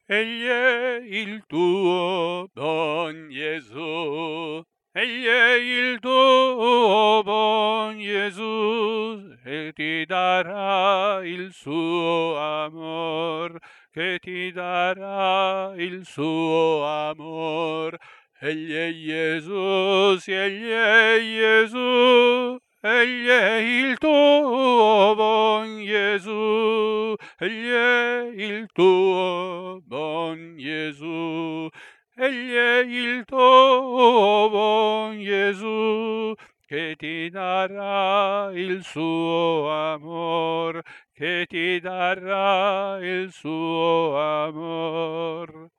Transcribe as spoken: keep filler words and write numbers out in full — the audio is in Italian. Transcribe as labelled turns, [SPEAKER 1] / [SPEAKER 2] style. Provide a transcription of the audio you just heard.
[SPEAKER 1] Egli è il tuo buon Gesù, egli è il tuo buon Gesù, e ti darà il suo amor, che ti darà il suo amor. Egli è Gesù, sì, egli è Gesù, egli è il tuo buon Gesù, egli è il tuo buon Gesù, egli è il tuo buon Gesù, che ti darà il suo amor, che ti darà il suo amor.